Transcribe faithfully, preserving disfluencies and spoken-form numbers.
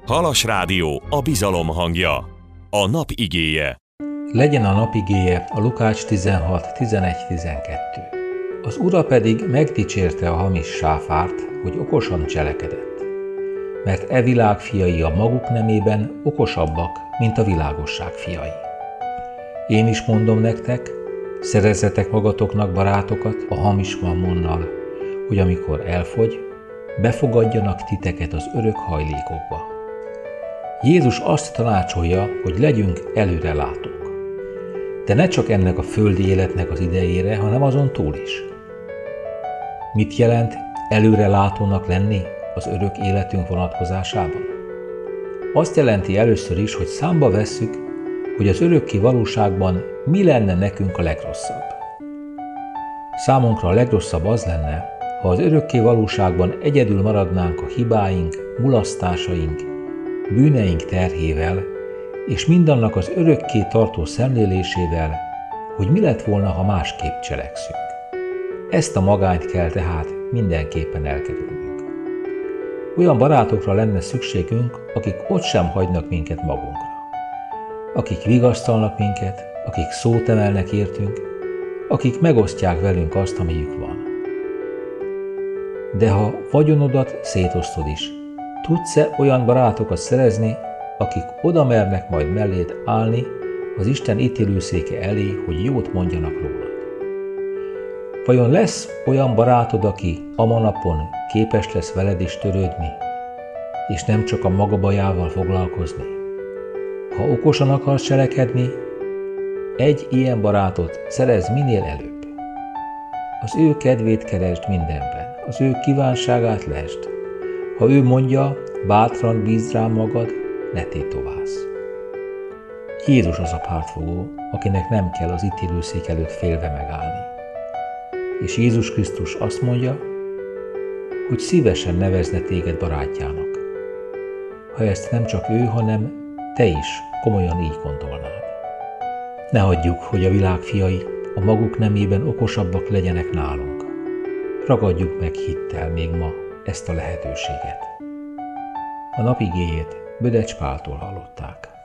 Halas Rádió, a bizalom hangja. A nap igéje. Legyen a nap igéje a Lukács tizenhat tizenegy tizenkettő. Az ura pedig megdicsérte a hamis sáfárt, hogy okosan cselekedett. Mert e világ fiai a maguk nemében okosabbak, mint a világosság fiai. Én is mondom nektek, szerezzetek magatoknak barátokat a hamis mammonnal, hogy amikor elfogy, befogadjanak titeket az örök hajlékokba. Jézus azt tanácsolja, hogy legyünk előrelátók. De ne csak ennek a földi életnek az idejére, hanem azon túl is. Mit jelent előrelátónak lenni az örök életünk vonatkozásában? Azt jelenti először is, hogy számba vesszük, hogy az örökké valóságban mi lenne nekünk a legrosszabb. Számunkra a legrosszabb az lenne, ha az örökké valóságban egyedül maradnánk a hibáink, mulasztásaink, bűneink terhével, és mindannak az örökké tartó szemlélésével, hogy mi lett volna, ha másképp cselekszünk. Ezt a magányt kell tehát mindenképpen elkerülnünk. Olyan barátokra lenne szükségünk, akik ott sem hagynak minket magunkra. Akik vigasztalnak minket, akik szót emelnek értünk, akik megosztják velünk azt, amelyük van. De ha vagyonodat szétosztod is, tudsz-e olyan barátokat szerezni, akik oda mernek majd melléd állni az Isten ítélőszéke elé, hogy jót mondjanak rólad? Vajon lesz olyan barátod, aki a manapon képes lesz veled is törődni, és nem csak a maga bajával foglalkozni? Ha okosan akarsz cselekedni, egy ilyen barátot szerezz minél előbb. Az ő kedvét keresd mindenben, az ő kívánságát lesd. Ha ő mondja, bátran bízd rám magad, ne tétovázz. Jézus az a pártfogó, akinek nem kell az ítélőszék előtt félve megállni. És Jézus Krisztus azt mondja, hogy szívesen nevezne téged barátjának, ha ezt nem csak ő, hanem te is komolyan így gondolnád. Ne hagyjuk, hogy a világ fiai a maguk nemében okosabbak legyenek nálunk. Ragadjuk meg hittel még ma ezt a lehetőséget. A nap igéjét Bödecs Páltól hallották.